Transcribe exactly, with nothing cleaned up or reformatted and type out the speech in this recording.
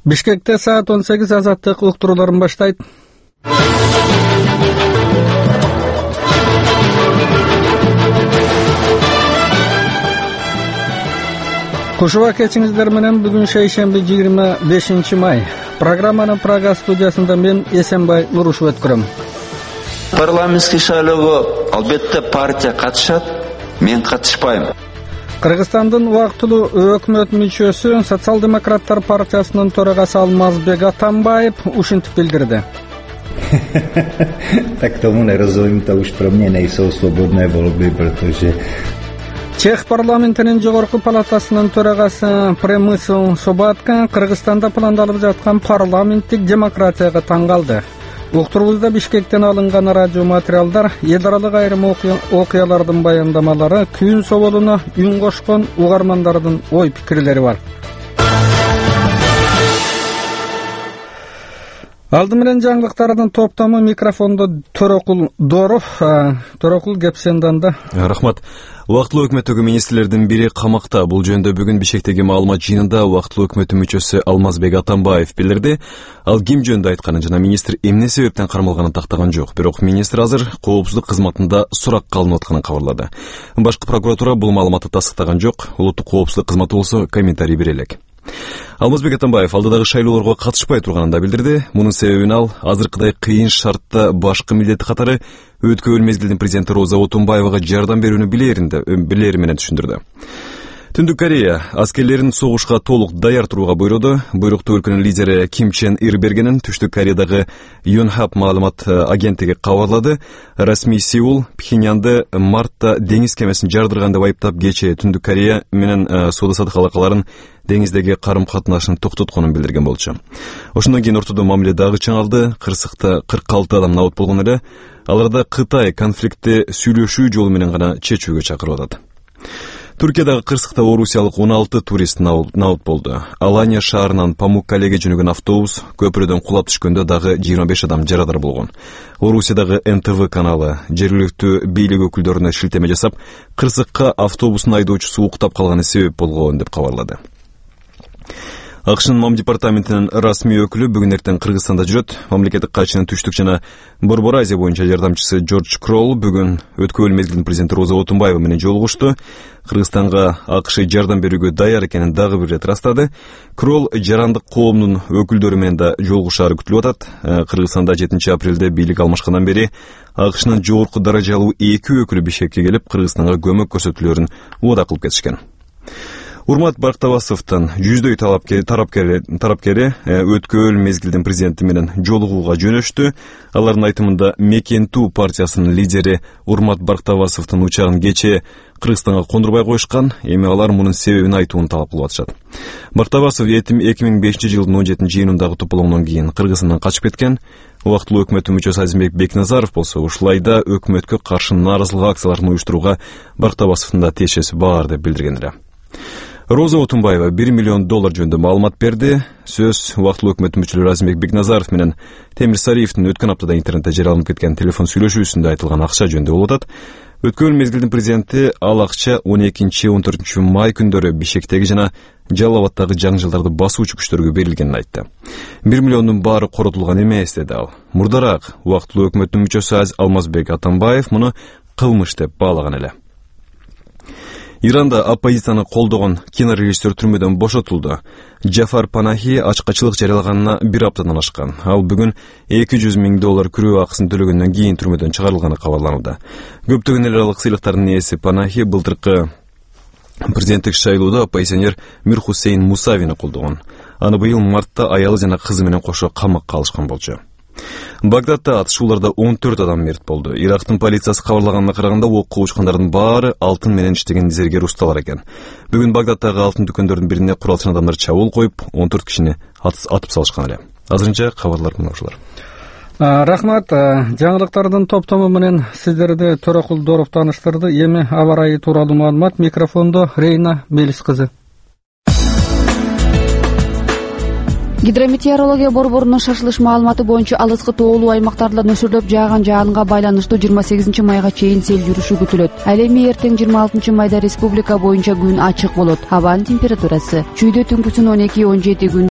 Бишкекте саат он сегиз азаттык уктурууларын баштайт. Кушуба кечиңиздер менен бүгүн шейшемби жыйырма бешинчи май. Программанын Прага студиясында мен Эсенбай Нурушев өткөрөм. Парламентский шайлоого албетте партия катышат, мен катышпайм. Кыргызстандын убактылуу өкмөт мүчөсү Социал-демократтар партиясынын төрагасы Алмазбек Атамбаев ушинтип билдирди. Так тому не разумеем, то уж про меня не jsou свободné volby, protože Чех парламентинин жогорку палатасынын төрагасы Премысл Собатка Кыргызстанда пландалып жаткан парламенттик демократияга таң калды. Уктурубузда Бишкектен алынган радио материалдар, эл аралык айрым окуялардын баяндамалары, күйүн соболуна үн кошкон угармандардын ой пикирлери бар. Алды менен жаңылыктардын топтому микрофондо Төрөкул Доров. Төрөкул кеп сендан да. Рахмат. Убактылуу өкмөттөгү министрлердин бири камакта. Бул жөнүндө бүгүн Бишкектеги маалымат жыйынында убактылуу өкмөттүн мүчөсү Алмазбек Атамбаев билдирди. Ал ким жөнүндө айтканын жана министр эмне себептен кармалганын тактаган жок. Бирок министр азыр коопсуздук кызматында сурак калынып атканын кабарлады. Башкы прокуратура бул маалыматты тастыктаган жок. Улуттук коопсуздук кызматы болсо комментарий бере элек. Алмазбек Атамбаев алдыдагы шайлоолорго катышпай турганын да билдирди. Мунун себебин ал азыркыдай кыйын шартта башкы милдети катары өткөн мезгилдин президенти Роза Отунбаевага жардам берүүнү билеринде билери менен түшүндүрдү. Түндүк Корея аскерлерин согушка толук даяр турууга буйруду. Буйрукту өлкөнүн лидери Ким Чен Ир бергенин Түштүк Кореядагы Yonhap маалымат агенттиги кабарлады. Расмий Сеул Пхеньянды мартта деңиз кемесин жардырган деп айыптап, кечээ Түндүк Корея менен соода-саттык алакаларын деңиздеги карым-катнашын токтотконун билдирген болчу. Ошондон кийин ортодо мамиле дагы чаңалды. Кырсыкта кырк алты адам набыт болгон эле. Аларда Кытай конфликтти сүйлөшүү жолу менен гана чечүүгө чакырып атат. Түркиядагы Кырсыкта орусиялык он алты турист набыт болду. Алания шаарынан Памуккалеге жөнөгөн автобус көпүрөдөн кулап түшкөндө дагы жыйырма беш адам жарадар болгон. Орусиядагы Эн Тэ Вэ каналы жергиликтүү бийлик өкүлдөрүнө шилтеме жасап, Кырсыкка автобустун айдоочусу уктап калганы себеп болгон деп кабарлады. АКШнын Мам департаментинин расмий өкүлү бүгүн эртең Кыргызстанда жүрөт. Мамлекеттик катчынын Түштүк жана Борбор Азия боюнча жардамчысы Джордж Кролл бүгүн өткөн мезгилдин президенти Роза Отунбаева менен жолугушту. Кыргызстанга АКШ жардам берүүгө даяр экенин дагы бир ирет ырастады. Кролл жарандык коомдун өкүлдөрү менен да жолугушаары күтүлүп атат. Кыргызстанда жетинчи апрелде бийлик алмашкандан бери АКШнын жогорку даражалуу эки өкүлү Бишкекке келип, Кыргызстанга көмөк көрсөтүүлөрүн убада кылып кетишкен. Урмат Бактабасовдун жүздөй тарапкери тарапкери өткөн мезгилдин президенти менен жолугууга жөнөштү. Алардын айтымында Мекенту партиясынын лидери Урмат Бактабасовдун учагын кечээ Кыргызстанга кондурбай коюшкан. Эми алар мунун себебин айтууну талап кылып атышат. Бактабасов эки миң бешинчи жылдын он жетинчи июнундагы тополоңдон кийин Кыргызстандан качып кеткен. Убактылуу өкмөттүн мүчөсү Азимбек Бекназаров болсо ушулайда өкмөткө каршы нааразылык акцияларын уюштурууга Бактабасовдун да тиешеси бар деп билдирген эле. Роза Отунбаева бир миллион доллар жөнүндө маалымат берди. Сөз убактылуу өкмөттүн мүчөлөрү Азимбек Бекназаров менен Темир Сариевдин өткөн аптада интернетте жарыяланып кеткен телефон сүйлөшүүсүндө айтылган акча жөнүндө болуп атат. Өткөн мезгилдин президенти ал акча он экинчи он төртүнчү май күндөрү Бишкектеги жана Жалал Абадтагы жаңжылдарды басуучу күчтөргө берилгенин айтты. бир миллиондун баары коротулган эмес деди ал. Мурдараак убактылуу өкмөттүн мүчөсү Алмазбек Атамбаев муну кылмыш деп баалаган эле. Иранда оппозицияны колдогон кинорежиссер түрмөдөн бошотулду. Джафар Панахи ачкачылык жарыялаганына бир аптадан ашкан. Ал бүгүн эки жүз миң доллар күрөө акысын төлөгөндөн кийин түрмөдөн чыгарылганы кабарланууда. Көптөгөн эл аралык сыйлыктардын ээси Панахи былтыркы президенттик шайлоодо оппозиционер Мир Хусейн Мусавини колдогон. Аны быйыл мартта аялы жана кызы менен кошо камакка алышкан болчу. Багдадта атышууларда он төрт адам мерт болду. Ирактын полициясы кабарлаганына караганда окко учкандардын баары алтын менен иштеген зергер усталар экен. Бүгүн Багдадтагы алтын дүкөндөрдүн бирине куралчан адамдар чабуул коюп, он төрт кишини атып салышкан эле. Азырынча кабарлар мына ушулар. Рахмат. Жаңылыктардын топтому менен сиздерди Төрөкул Доров тааныштырды. Эми аба ырайы тууралуу маалымат микрофондо Рейна Мелис кызы. Гидрометеорология борборунун шашылыш маалыматы боюнча алыскы тоолуу аймактарда нөсөрлөп жааган жаанга байланыштуу жыйырма сегизинчи майга чейин сел жүрүшү күтүлөт. Ал эми эртең жыйырма алтынчы майда республика боюнча күн ачык болот. Абанын температурасы чүйдө түнкүсүн он эки он жети, күндүз